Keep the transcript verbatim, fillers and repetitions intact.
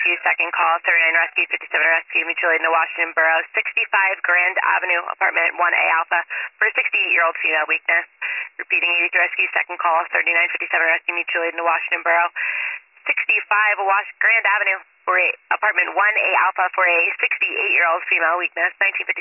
Rescue, second call, thirty-nine Rescue, fifty-seven Rescue, mutual aid in the Washington Borough, sixty-five Grand Avenue, apartment one A Alpha, for a sixty-eight-year-old female weakness. Repeating, eighty-three Rescue, second call, thirty-nine fifty-seven Rescue, mutual aid in the Washington Borough, sixty-five Wash Grand Avenue, for a apartment one A Alpha, for a sixty-eight-year-old female weakness, nineteen fifty.